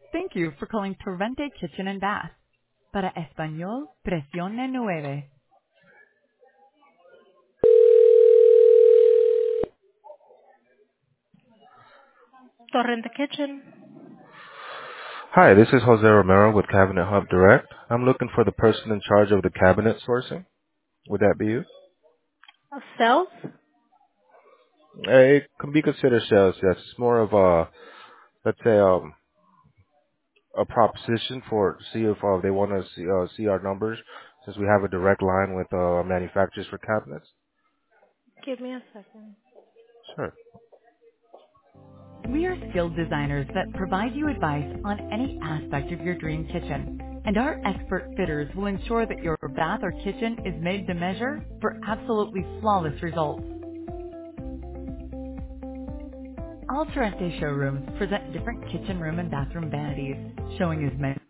Thank you for calling Torrente Kitchen and Bath. Para español, presione nueve. Torrente Kitchen. Hi, this is Jose Romero with Cabinet Hub Direct. I'm looking for the person in charge of the cabinet sourcing. Would that be you? Sales? It can be considered sales, yes. It's more of let's say, a proposition for see if they want to see our numbers, since we have a direct line with manufacturers for cabinets. Give me a second. Sure. We are skilled designers that provide you advice on any aspect of your dream kitchen. And our expert fitters will ensure that your bath or kitchen is made to measure for absolutely flawless results. All Torrente showrooms present different kitchen room and bathroom vanities, showing as many